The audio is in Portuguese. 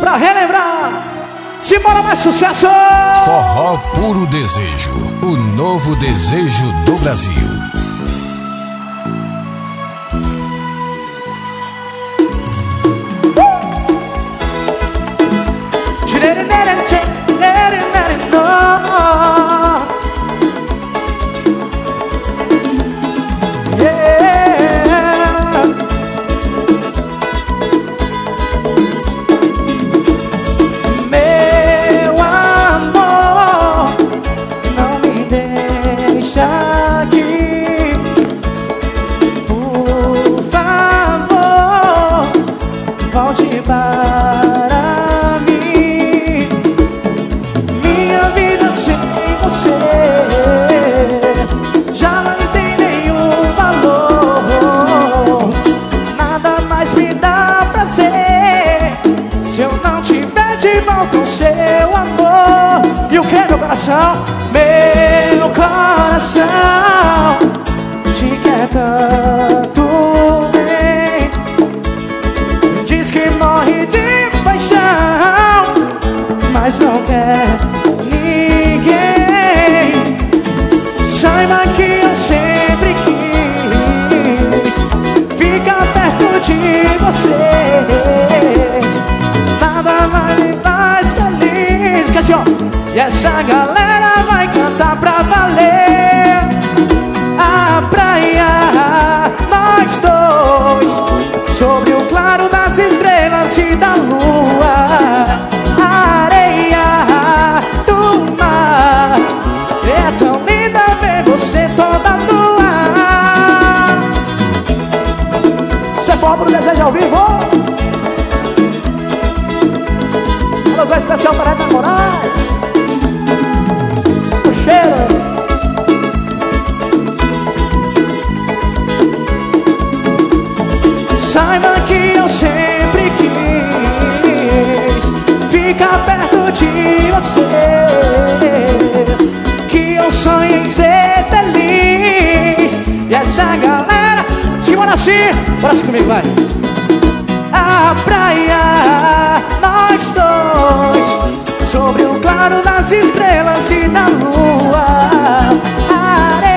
pra relembrar. Simbora, mais sucesso! Forró Puro Desejo, o novo desejo do Brasil. Para mim, minha vida sem você já não tem nenhum valor. Nada mais me dá prazer se eu não tiver de volta o seu amor. E o que, meu coração? Meu coração te quer tanto bem, diz que morre de paixão, mas não quer ninguém. Saiba que eu sempre quis ficar perto de vocês. Nada mais me faz feliz que assim, ó. E essa galera vai cantar pra valer. A praia, nós dois, sobre o claro das estrelas e da lua. A areia do mar, é tão linda ver você toda nua. Você for pro desejo ao vivo. Alusão especial para Edna Moraes. O cheiro. Saiba que eu sempre quis ficar perto de você, que eu sonho em ser feliz. E essa galera, Simona assim, bora assim comigo, vai. A praia, nós dois, sobre o claro das estrelas e da lua. A areia